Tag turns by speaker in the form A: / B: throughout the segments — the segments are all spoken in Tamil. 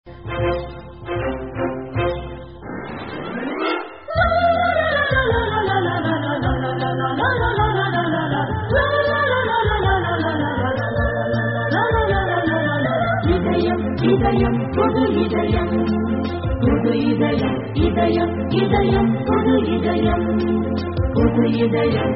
A: இதயம் புது இதயம் புது இதயம் இதயம் இதயம் புது இதயம் புது இதயம்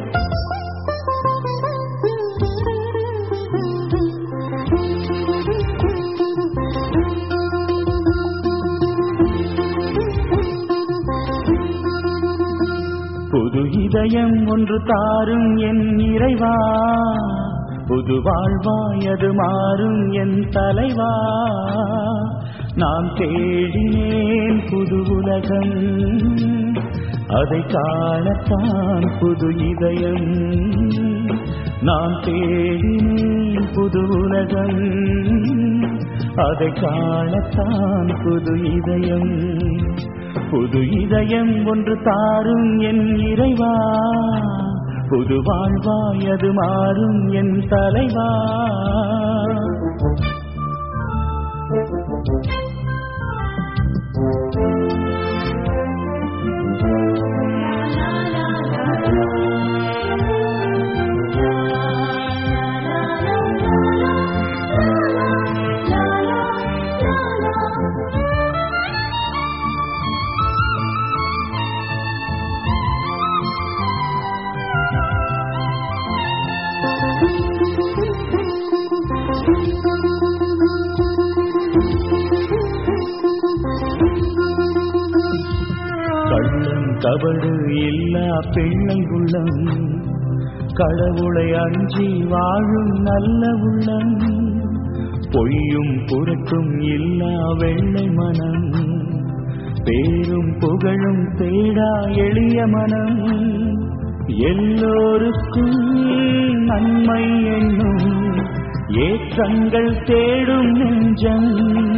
B: புது இதயம் ஒன்று தாரும் என் இறைவா, புது வாழ்வாயது மாறும் என் தலைவா. நான் தேடினேன் புது உலகம், அதை காணத்தான் புது இதயம். நான் தேடினேன் புது உலகம், அதை காணத்தான் புது இதயம். புது இதயம் ஒன்று தாரும் என் இறைவா, புது வாழ்வாயது மாறும் என் தலைவா. கள்ளம் கபடு இல்லா பிள்ளை உள்ளம், கடவுளை அஞ்சி வாழும் நல்ல உள்ளம். பொய்யும் புரட்டும் இல்லா வெள்ளை மனம், பேரும் புகழும் தேடா எளிய மனம். எல்லோருக்கும் நன்மை என்னும் ஏற்றங்கள் தேடும் நெஞ்சம்,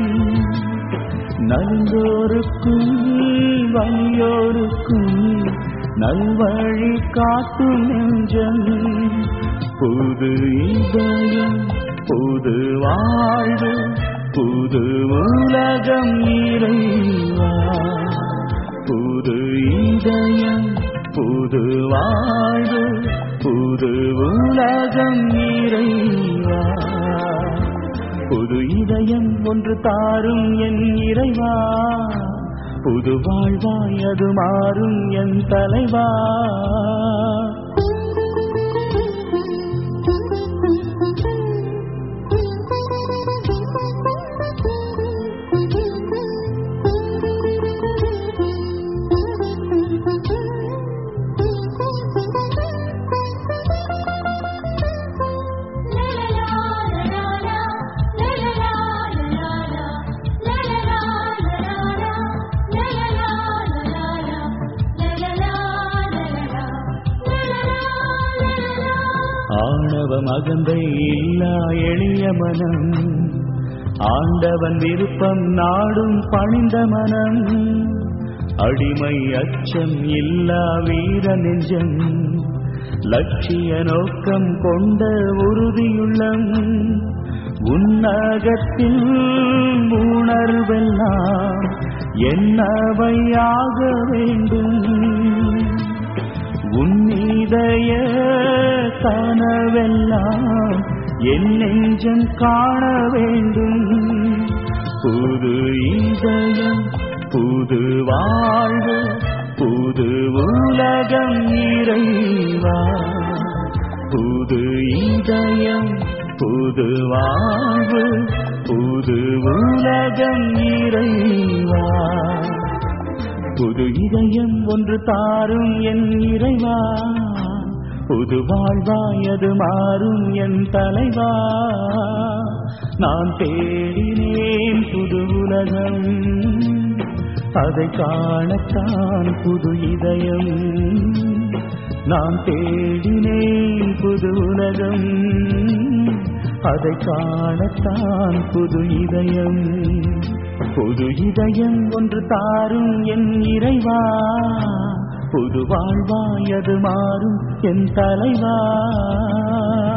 B: நல்வோருக்கும் வலியோருக்கும் நல்வழி காட்டும் நெஞ்சம். புது இதயம் புது வாழ்வு புது உலகம் இறைவா. புது இதயம் புது வாழ்வு புது உலகம் இறைவா. புது இதயம் ஒன்று தாரும் என் இறைவா, புது வாழ்வாயது மாறும் என் தலைவா. ஆணவம் அகந்தை இல்லா எளிய மனம், ஆண்டவன் விருப்பம் நாடும் பணிந்த மனம். அடிமை அச்சம் இல்லா வீர நெஞ்சம், லட்சிய நோக்கம் கொண்ட உறுதியுள்ளம். உன்னகத்தில் உணர்வெல்லாம் என்னவையாக வேண்டும், உன்னிதய கனவெல்லாம் என் நெஞ்சம் காண வேண்டும். புது இதயம் புது வாழ்வு புது உலகம் இறைவா. புது இதயம் புது வாழ்வு புது உலகம் இறைவா. புது இதயம் ஒன்று தாரும் என் இறைவா, புது வாழ்வாயது மாறும் என் தலைவா. நான் தேடினேன் புது உலகம், அதை காணத்தான் புது இதயம். நான் தேடினேன் புது உலகம், அதை காணத்தான் புது இதயம். புது இதயம் ஒன்று தாரும் என் இறைவா, புது வாழ்வாயது மாறும் என் தலைவா.